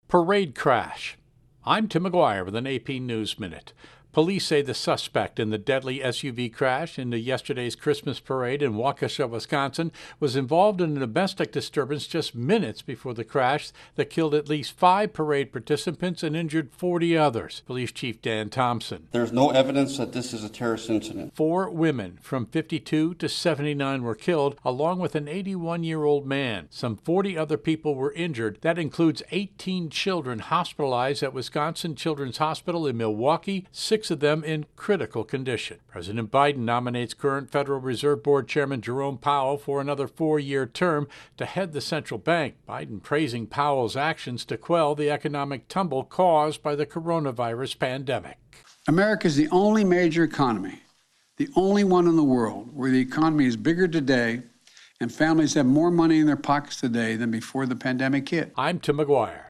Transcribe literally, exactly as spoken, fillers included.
Parade crash. I'm Tim McGuire with an A P News Minute. Police say the suspect in the deadly S U V crash into yesterday's Christmas parade in Waukesha, Wisconsin, was involved in a domestic disturbance just minutes before the crash that killed at least five parade participants and injured forty others. Police Chief Dan Thompson. There's no evidence that this is a terrorist incident. Four women from fifty-two to seventy-nine were killed, along with an eighty-one-year-old man. Some forty other people were injured. That includes eighteen children hospitalized at Wisconsin Children's Hospital in Milwaukee, six of them in critical condition. President Biden nominates current Federal Reserve Board Chairman Jerome Powell for another four-year term to head the central bank. Biden praising Powell's actions to quell the economic tumble caused by the coronavirus pandemic. America is the only major economy, the only one in the world where the economy is bigger today and families have more money in their pockets today than before the pandemic hit. I'm Tim McGuire.